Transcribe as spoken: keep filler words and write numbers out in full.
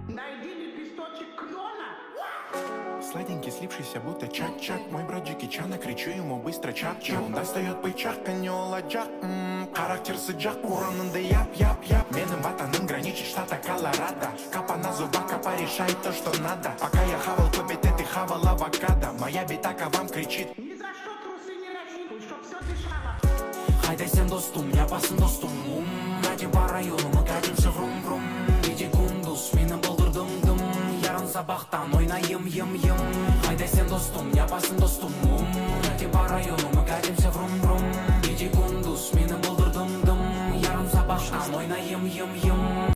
Найди лепесточек клена. Сладенький, слипшийся, будто чак-чак. Мой брат Джеки Чана, кричу ему быстро чак-чак. Он достает бычак, конёл аджак. Характер сыджак, уронында яп-яп-яп. Менің ватаным граничит штата Колорадо. Капа на зубах, капа решает то, что надо. Пока я хавал кобеты, ты хавал авокадо. Моя битака вам кричит: Ни за что трусы не рассчитывай, чтоб все дышало. Хайдай сен достум, япасын достум. Мәден по району, мы кәдімші врум-врум. Геде кундус, мені болдырдым дым. Ярын сабақтан ойнайым ем-ем. Хайдай сен достум, япасын достум. Мәден по району, мы кәдімші врум-врум. Геде кундус, мені болдырдым дым. Ярын сабақтан ойнайым ем-ем.